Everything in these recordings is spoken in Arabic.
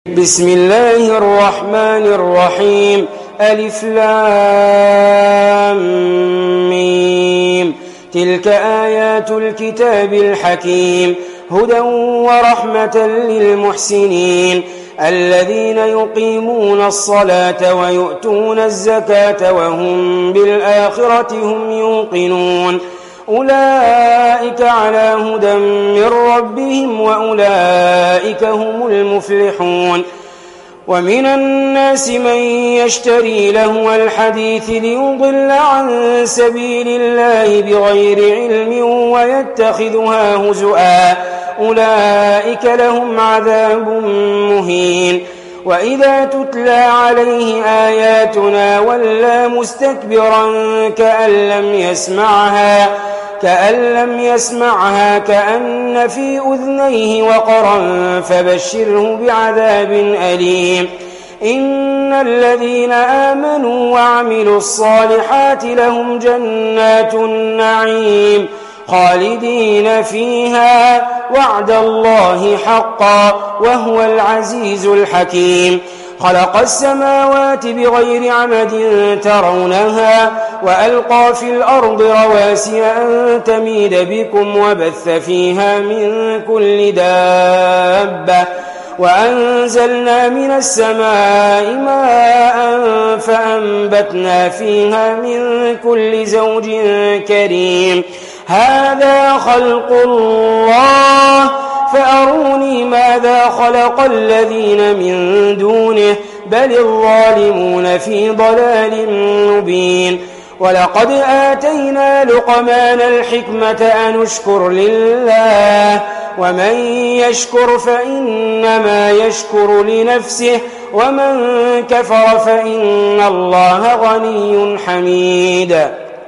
بسم الله الرحمن الرحيم. ألف لام ميم. تلك آيات الكتاب الحكيم هدى ورحمة للمحسنين الذين يقيمون الصلاة ويؤتون الزكاة وهم بالآخرة هم يوقنون أولئك على هدى من ربهم وأولئك هم المفلحون. ومن الناس من يشتري لهو الحديث ليضل عن سبيل الله بغير علم ويتخذها هزؤا أولئك لهم عذاب مهين. وإذا تتلى عليه آياتنا ولى مستكبرا كأن لم يسمعها كأن في أذنيه وقرا فبشره بعذاب أليم. إن الذين آمنوا وعملوا الصالحات لهم جنات النعيم خالدين فيها وعد الله حقا وهو العزيز الحكيم. خلق السماوات بغير عمد ترونها وألقى في الأرض رواسي أن تميد بكم وبث فيها من كل دابة وأنزلنا من السماء ماء فأنبتنا فيها من كل زوج كريم. هذا خلق الله فأروني ماذا خلق الذين من دونه بل الظالمون في ضلال مبين. ولقد آتينا لقمان الحكمة أن اشكر لله ومن يشكر فإنما يشكر لنفسه ومن كفر فإن الله غني حميد.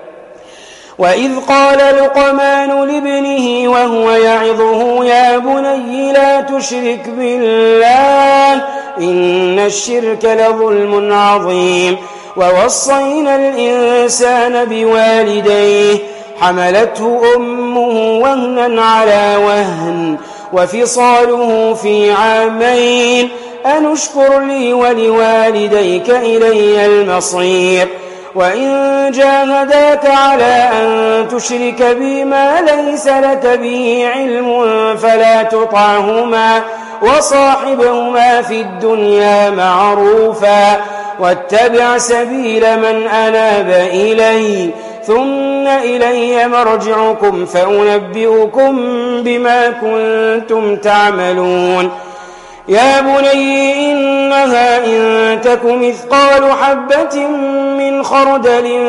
وإذ قال لقمان لابنه وهو يعظه يا بني لا تشرك بالله إن الشرك لظلم عظيم. ووصينا الإنسان بوالديه حملته أمه وهنا على وهن وفصاله في عامين أن اشكر لي ولوالديك إلي المصير. وإن جاهداك على أن تشرك بي ما ليس لك به علم فلا تطعهما وصاحبهما في الدنيا معروفا واتبع سبيل من أناب إلي ثم إلي مرجعكم فأنبئكم بما كنتم تعملون. يا بني إنها إن تك مثقال حبة من خردل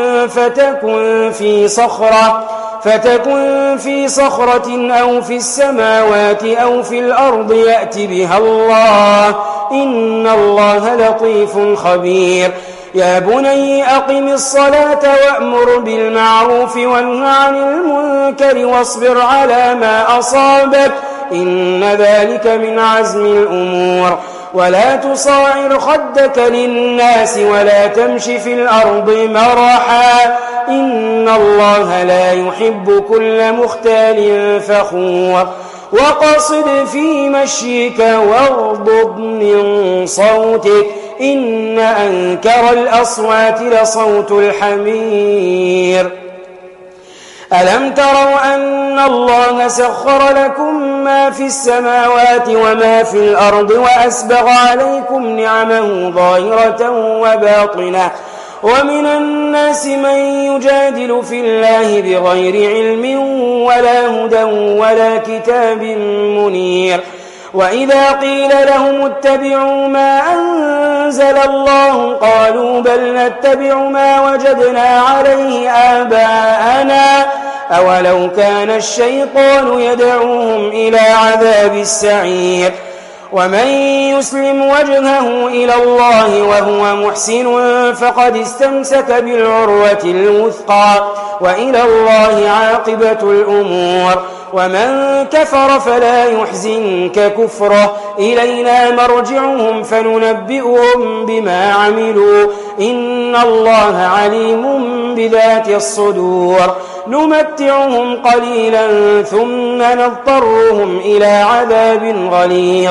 فتكن في صخرة أو في السماوات أو في الأرض يأت بها الله إن الله لطيف خبير. يا بني أقم الصلاة وأمر بالمعروف وانه عن المنكر واصبر على ما أصابك إن ذلك من عزم الأمور. ولا تصاعر خدك للناس ولا تمش في الأرض مرحا إن الله لا يحب كل مختال فخور. وقصد في مشيك واغضض من صوتك إن أنكر الأصوات لصوت الحمير. ألم تروا أن الله سخر لكم ما في السماوات وما في الأرض وأسبغ عليكم نعمه ظاهرة وباطنة ومن الناس من يجادل في الله بغير علم ولا هدى ولا كتاب منير. وإذا قيل لهم اتبعوا ما أنزل الله قالوا بل نتبع ما وجدنا عليه آباءنا أولو كان الشيطان يدعوهم إلى عذاب السعير. ومن يسلم وجهه إلى الله وهو محسن فقد استمسك بالعروة الوثقى وإلى الله عاقبة الأمور. ومن كفر فلا يحزنك كفره إلينا مرجعهم فننبئهم بما عملوا إن الله عليم بذات الصدور. نمتعهم قليلا ثم نضطرهم إلى عذاب غليظ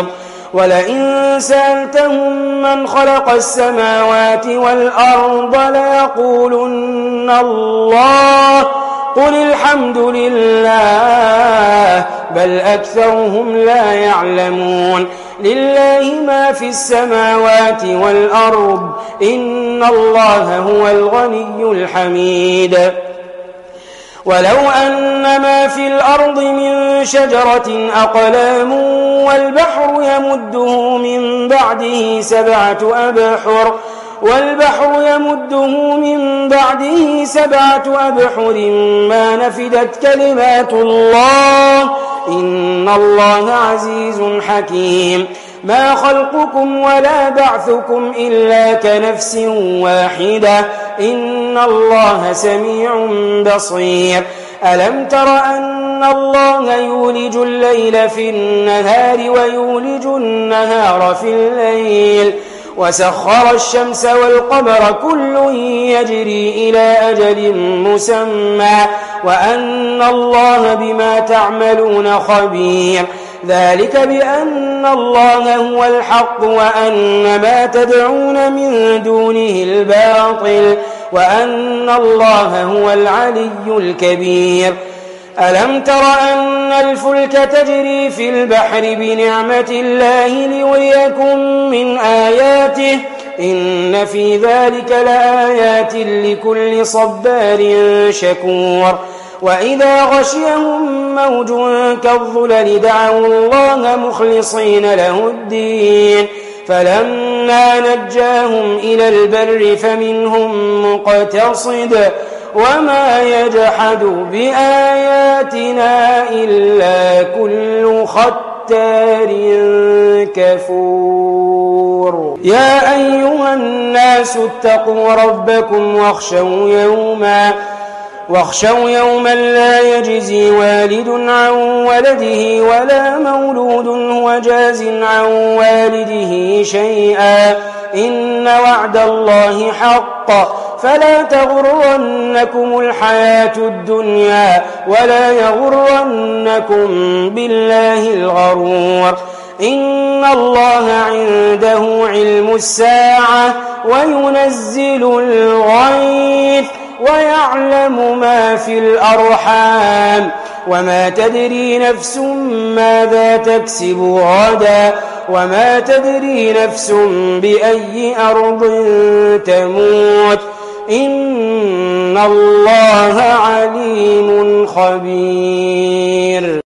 ولئن سألتهم من خلق السماوات والأرض ليقولن الله قل الحمد لله بل أكثرهم لا يعلمون لله ما في السماوات والأرض إن الله هو الغني الحميد ولو أن ما في الأرض من شجرة أقلام والبحر يمده من بعده سبعة أبحر ما نفدت كلمات الله إن الله عزيز حكيم ما خلقكم ولا بعثكم إلا كنفس واحدة إن الله سميع بصير ألم تر أن الله يولج الليل في النهار ويولج النهار في الليل وسخر الشمس والقمر كل يجري إلى أجل مسمى وأن الله بما تعملون خبير ذلك بأن الله هو الحق وأن ما تدعون من دونه الباطل وأن الله هو العلي الكبير ألم تر أن الفلك تجري في البحر بنعمة الله ليريكم من آياته إن في ذلك لآيات لكل صبار شكور وإذا غشيهم موج كالظلل دعوا الله مخلصين له الدين فلما نجاهم إلى البر فمنهم مقتصد وما يجحد بآياتنا إلا كل ختار كفور يا أيها الناس اتقوا ربكم واخشوا يوما لا يجزي والد عن ولده ولا مولود هو جاز عن والده شيئا إن وعد الله حق فلا تغرنكم الحياة الدنيا ولا يغرنكم بالله الغرور إن الله عنده علم الساعة وينزل الغيث ويعلم ما في الأرحام وما تدري نفس ماذا تكسب غدا وما تدري نفس بأي أرض تموت إن الله عليم خبير.